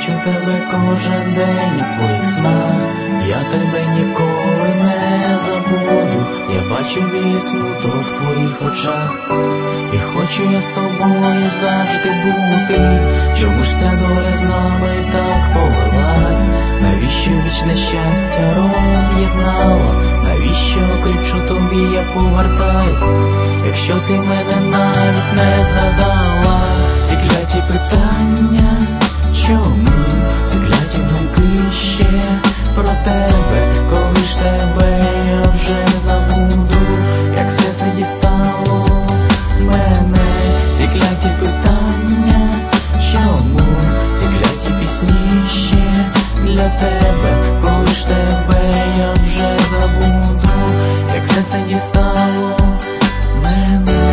бачу тебе кожен день у своїх снах, я тебе ніколи не забуду, я бачу білий смуток в твоїх очах, і хочу я з тобою завжди бути. Чому ж ця доля з нами так повелась? Навіщо вічне щастя роз'єднала? Навіщо кричу тобі, я повертаюсь, якщо ти мене навіть не згадала? Ці кляті питання, чому? Ці кляті думки ще про тебе, коли ж тебе я вже забуду, як все це дістало мене. Ці кляті питання, чому? Ці кляті пісні ще для тебе, коли ж тебе я вже забуду, як все це дістало мене.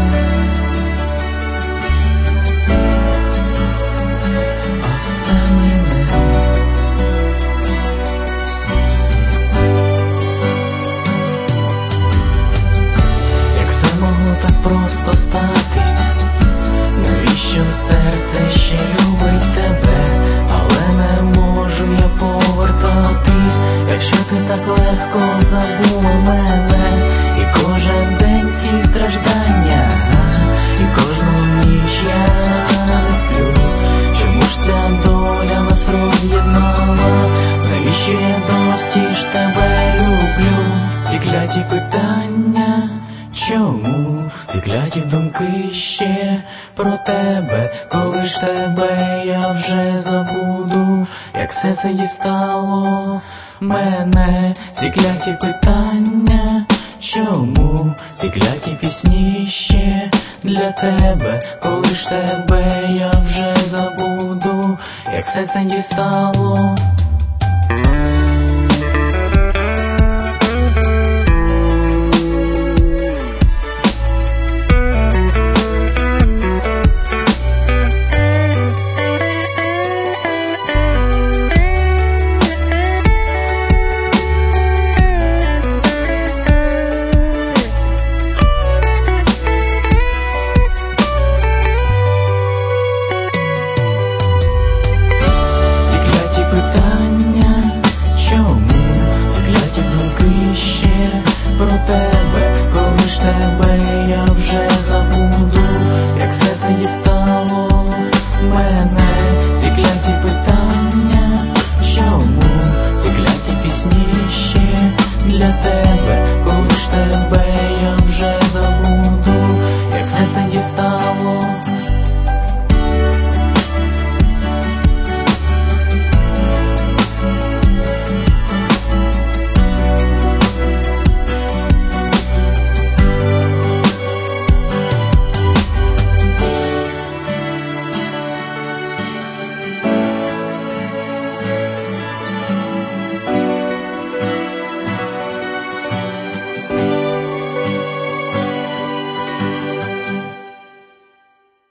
Просто статись, навіщо серце ще любить тебе, але не можу я повертатись, якщо ти так легко забула мене. І кожен день ці страждання, і кожну ніч я не сплю. Чому ж ця доля нас роз'єднала? Навіщо я досі ж тебе люблю? Ці кляті питання, чому? Ці кляті думки ще про тебе, коли ж тебе я вже забуду, як все це дістало мене. Ці кляті питання, чому? Ці кляті пісні ще для тебе, коли ж тебе я вже забуду, як все це дістало. Про тебе, коли ж тебе я вже забуду, як все це дістало мене. Ці кляті питання, чому? Ці кляті пісні ще для тебе.